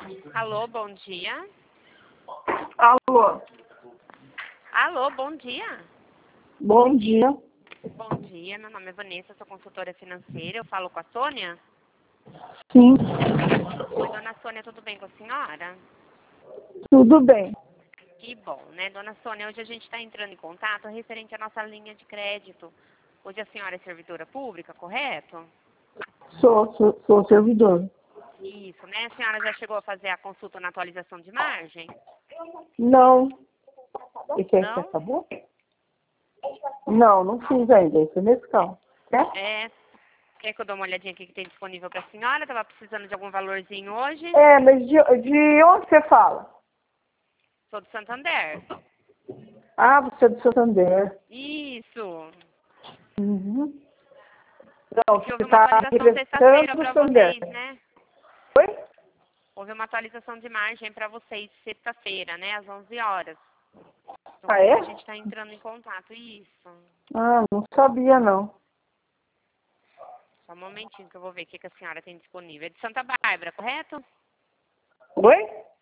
Alô, bom dia. Alô, Alô, bom dia. bom dia. Bom dia, meu nome é Vanessa, sou consultora financeira. Eu falo com a Sônia. Sim, Oi, dona Sônia, tudo bem com a senhora? tudo bem. Que bom, né, dona Sônia? Hoje a gente está entrando em contato referente à nossa linha de crédito. Hoje a senhora é servidora pública, correto? Sou servidor. Isso, né? A senhora já chegou a fazer a consulta na atualização de margem? Não. Esse aí Não? acabou? Não fiz ainda. Esse é mescal. Quer? Quer que eu dê uma olhadinha aqui que tem disponível para a senhora? Estava precisando de algum valorzinho hoje? É, mas de onde você fala? Sou do Santander. Ah, você é do Santander. Isso. Uhum. É Não, que você houve uma está atualização interessando sexta-feira no para Santander. vocês, né? Oi? Houve uma atualização de margem para vocês sexta-feira, né? Às 11 horas. Então, Ah, por isso que a é? gente está entrando em contato. Isso. Ah, não sabia, não. Só um momentinho que eu vou ver o que a senhora tem disponível. É de Santa Bárbara, correto? Oi?